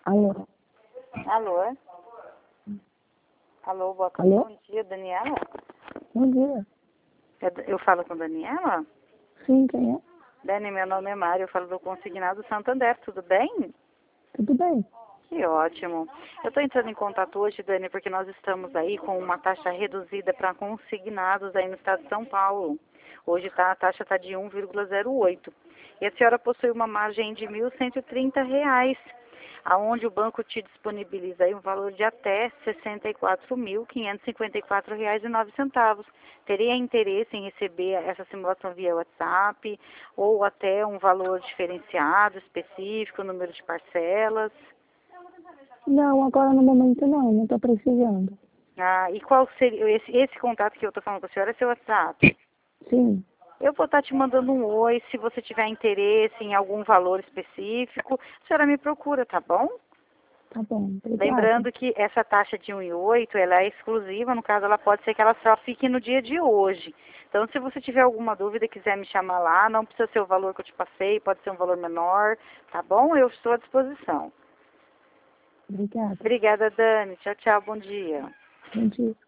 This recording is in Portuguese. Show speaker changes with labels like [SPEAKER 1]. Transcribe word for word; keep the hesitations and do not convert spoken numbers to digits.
[SPEAKER 1] Alô?
[SPEAKER 2] Alô? Alô, boa tarde.
[SPEAKER 1] Alô?
[SPEAKER 2] Bom dia, Daniela?
[SPEAKER 1] Bom dia.
[SPEAKER 2] Eu eu falo com Daniela?
[SPEAKER 1] Sim, quem é?
[SPEAKER 2] Dani, meu nome é Mário, eu falo do Consignado Santander, tudo bem?
[SPEAKER 1] Tudo bem?
[SPEAKER 2] Que ótimo. Eu estou entrando em contato hoje, Dani, porque nós estamos aí com uma taxa reduzida para consignados aí no estado de São Paulo. Hoje tá, a taxa está de um vírgula zero oito. E a senhora possui uma margem de mil cento e trinta reais, aonde o banco te disponibiliza aí um valor de até sessenta e quatro mil, quinhentos e cinquenta e quatro reais e nove centavos. Teria interesse em receber essa simulação via WhatsApp ou até um valor diferenciado, específico, número de parcelas?
[SPEAKER 1] Não, agora no momento não, não estou precisando.
[SPEAKER 2] Ah, e qual seria esse, esse contato que eu estou falando com a senhora é seu WhatsApp?
[SPEAKER 1] Sim,
[SPEAKER 2] Eu vou estar te mandando um oi, se você tiver interesse em algum valor específico, a senhora me procura, tá bom?
[SPEAKER 1] tá bom, obrigada.
[SPEAKER 2] Lembrando que essa taxa de um vírgula oito, ela é exclusiva, no caso ela pode ser que ela só fique no dia de hoje. Então, se você tiver alguma dúvida e quiser me chamar lá, não precisa ser o valor que eu te passei, pode ser um valor menor, tá bom? Eu estou à disposição.
[SPEAKER 1] Obrigada.
[SPEAKER 2] Obrigada, Dani. Tchau, tchau, bom dia.
[SPEAKER 1] Bom dia.